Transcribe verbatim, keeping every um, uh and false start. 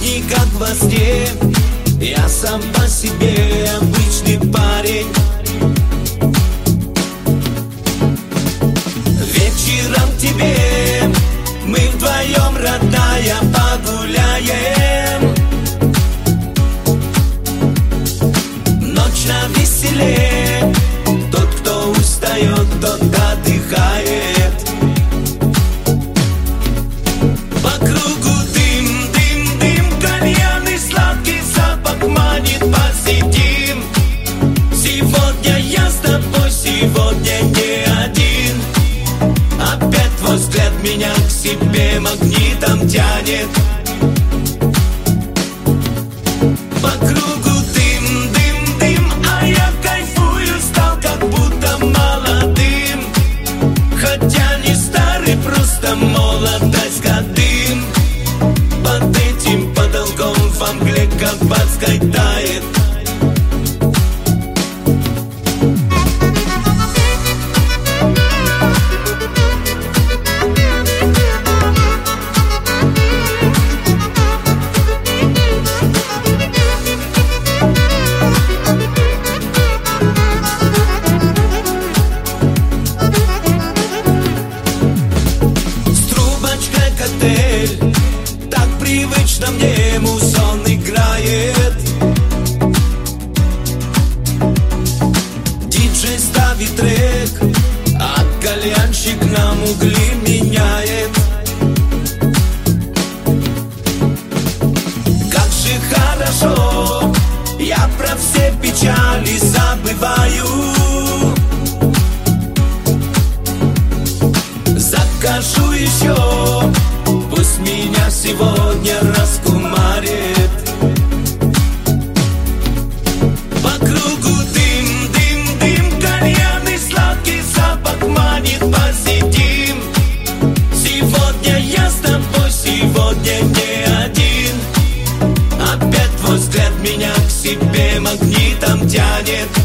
будни, как во сне. Я сам по себе обычный парень. Вечером к тебе мы вдвоем, родная, погуляем. Ночь навеселе, тот, кто устает, тот отдыхает. По кругу дым, дым, дым, кальян и сладкий запах манит, посидим. Сегодня я с тобой, сегодня не один. Опять твой взгляд меня к себе магнитом тянет. По кругу дым, дым, дым, а я кайфую, стал как будто молодым. Хотя не старый, просто молодость годым. Под этим потолком во мгле кабацкой тает. Так привычно мне музон играет. Диджей ставит трек, а кальянщик нам угли меняет. Как же хорошо, я про все печали забываю. Закажу еще, пусть меня сегодня раскумарит. По кругу дым, дым, дым, кальян и сладкий запах манит, посидим. Сегодня я с тобой, сегодня не один. Опять твой взгляд меня к себе магнитом тянет.